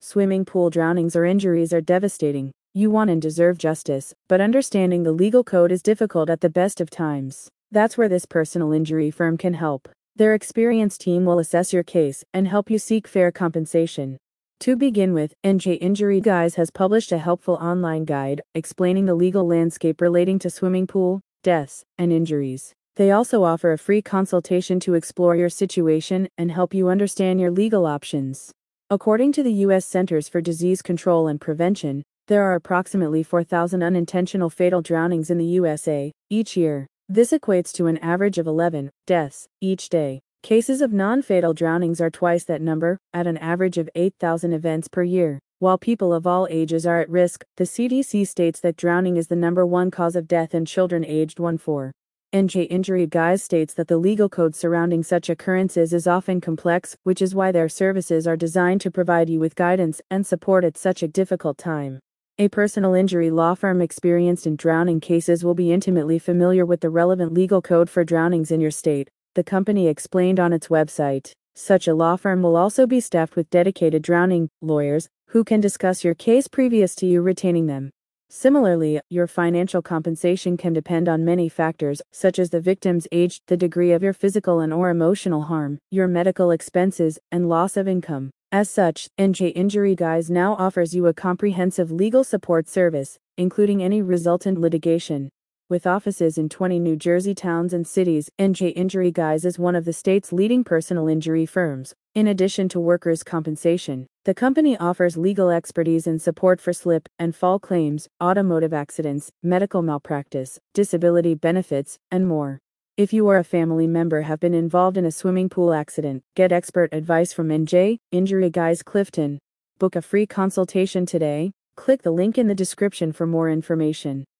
Swimming pool drownings or injuries are devastating. You want and deserve justice, but understanding the legal code is difficult at the best of times. That's where this personal injury firm can help. Their experienced team will assess your case and help you seek fair compensation. To begin with, NJ Injury Guys has published a helpful online guide explaining the legal landscape relating to swimming pool, deaths, and injuries. They also offer a free consultation to explore your situation and help you understand your legal options. According to the U.S. Centers for Disease Control and Prevention, there are approximately 4,000 unintentional fatal drownings in the USA each year. This equates to an average of 11 deaths each day. Cases of non-fatal drownings are twice that number, at an average of 8,000 events per year. While people of all ages are at risk, the CDC states that drowning is the #1 cause of death in children aged 1–4. NJ Injury Guys states that the legal code surrounding such occurrences is often complex, which is why their services are designed to provide you with guidance and support at such a difficult time. A personal injury law firm experienced in drowning cases will be intimately familiar with the relevant legal code for drownings in your state, the company explained on its website. Such a law firm will also be staffed with dedicated drowning lawyers who can discuss your case previous to you retaining them. Similarly, your financial compensation can depend on many factors, such as the victim's age, the degree of your physical and/or emotional harm, your medical expenses, and loss of income. As such, NJ Injury Guys now offers you a comprehensive legal support service, including any resultant litigation. With offices in 20 New Jersey towns and cities, NJ Injury Guys is one of the state's leading personal injury firms. In addition to workers' compensation, the company offers legal expertise and support for slip and fall claims, automotive accidents, medical malpractice, disability benefits, and more. If you or a family member have been involved in a swimming pool accident, get expert advice from NJ Injury Guys Clifton. Book a free consultation today. Click the link in the description for more information.